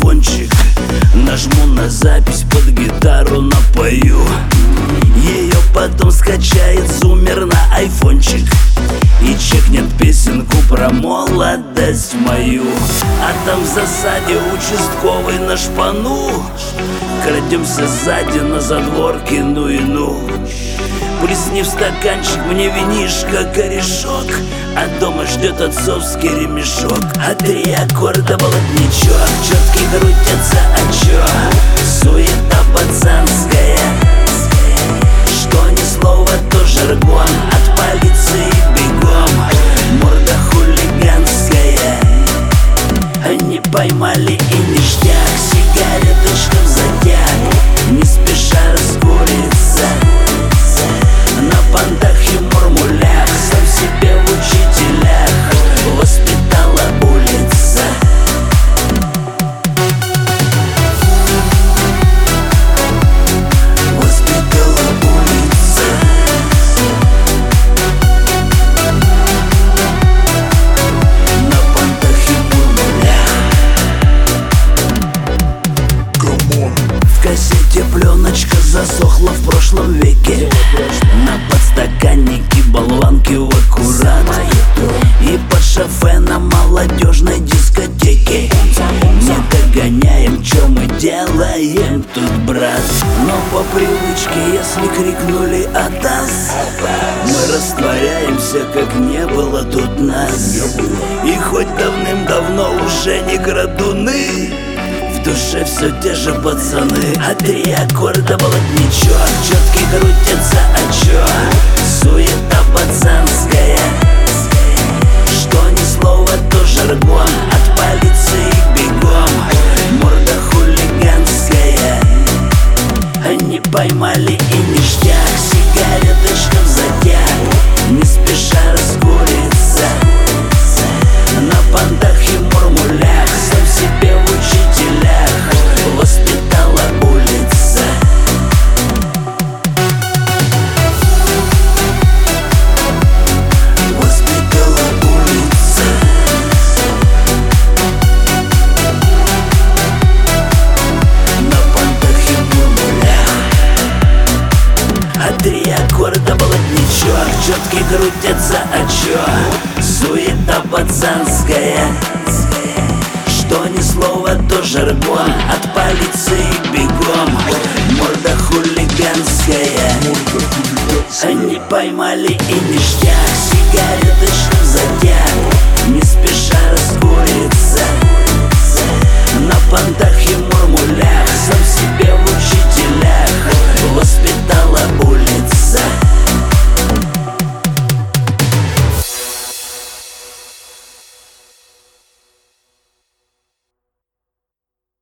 айфончик, нажму на запись, под гитару напою. Ее потом скачает зумер на айфончик и чекнет песенку про молодость мою. А там в засаде участковый на шпану, крадемся сзади на задворке, ну и ну. Плесни в стаканчик мне винишко, корешок, а дома ждет отцовский ремешок. А 3 аккорда болотничок, четки крутятся, а чё? Суета пацанская, что ни слова, то жаргон. От полиции бегом, морда хулиганская. Они поймали и ништяк, сигареточка в затяг, не спеша раскуриться. На понтах и мурмулях, сам себе в учителях воспитала улица. Воспитала улица. На понтах и мурмулях. В кассете пленочка засохла в прошлом веке. На подстаканнике болванки в аккурат, и под шофе на молодежной дискотеке. Не догоняем, чё мы делаем тут, брат. Но по привычке, если крикнули «Атас», мы растворяемся, как не было тут нас. И хоть давным-давно уже не крадуны, в душе все те же пацаны. А 3 аккорда болотничок, четки крутятся, а чё? Суета пацанская, что ни слова, то жаргон. От полиции бегом, морда хулиганская. Они поймали и ништяк, сигареточка в затяг, не спеша раскуриться. На понтах и мурмулях, сам себе в учителях воспитала улица. Воспитала улица. На понтах и мурмулях. А 3 аккорда болотничок, четки крутятся, а чё? Суета пацанская, что ни слова, то жаргон. От полиции бегом, морда хулиганская. Они поймали и ништяк, сигареточка